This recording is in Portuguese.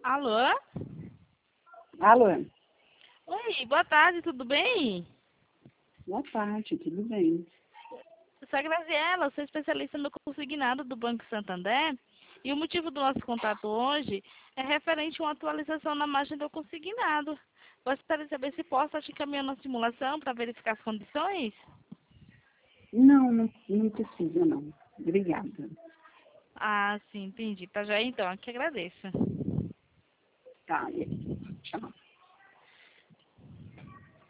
Alô? Alô, Oi, boa tarde, tudo bem? boa tarde, tudo bem? Eu sou a Graziela, sou especialista no consignado do Banco Santander. E o motivo do nosso contato hoje é referente a uma atualização na margem do consignado. Gostaria de saber se posso te encaminhar uma simulação para verificar as condições? Não precisa não. Obrigada. Ah, sim, entendi. Tá já então, aqui agradeço. Tá, tchau.